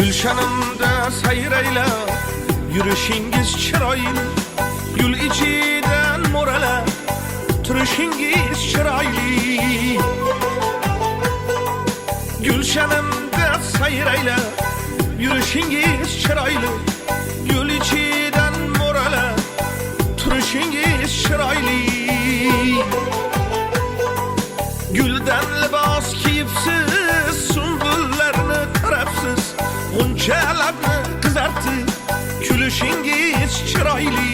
Gülşanımda sayrayla yürüşingiz chiroyli, gül ichidan mo'ralab turishingiz chiroyli. Gülşanımda sayrayla yürüşingiz chiroyli, gül ichidan mo'ralab turishingiz chiroyli. Gülden libos kiyibsiz, sunbullarni tarafsiz, g'unchalarni qizartib kulishingiz chiroyli.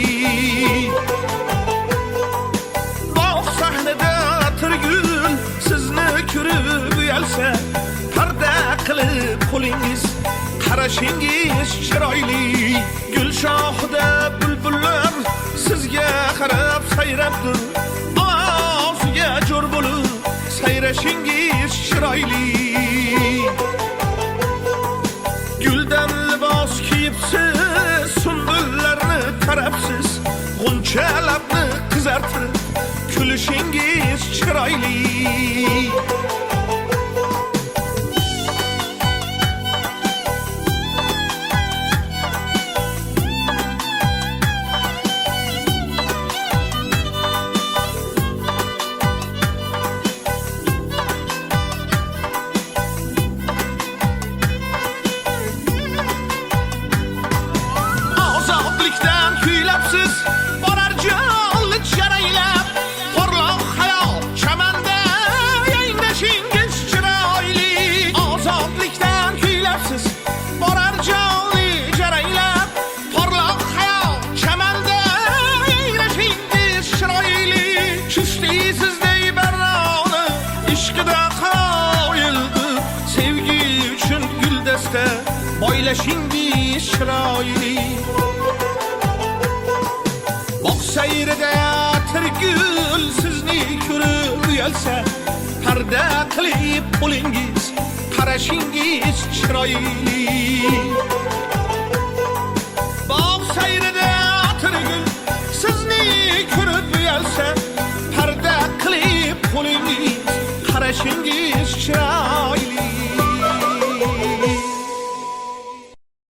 Bog' sahnida tirgul sizni ko'rib uyalsa, parda qilib qo'lingiz qarashingiz chiroyli. Gul shohida bulbullar sizga qarab sayrabdir, og'ziga jo'r bo'lib sayrashingiz chiroyli. Guldan libos kiyibsiz, sunbullarni tarafsiz, g'unchalarni qizartib kulishingiz chiroyli. Kuylapsiz borar jonli jaraylab, porloq hayot chamanda yangrashingiz chiroyli. Ozodlikdan kuylapsiz borar jonli jaraylab, porloq hayot chamanda yangrashingiz chiroyli. Chushli sizdey barroni ishqida qoyildi, sevgi uchun guldasta boylashingiz chiroyli. Sayrida tirgul sizni ko'rib uyalsa, parda qilib qo'lingiz qarashingiz chiroyli.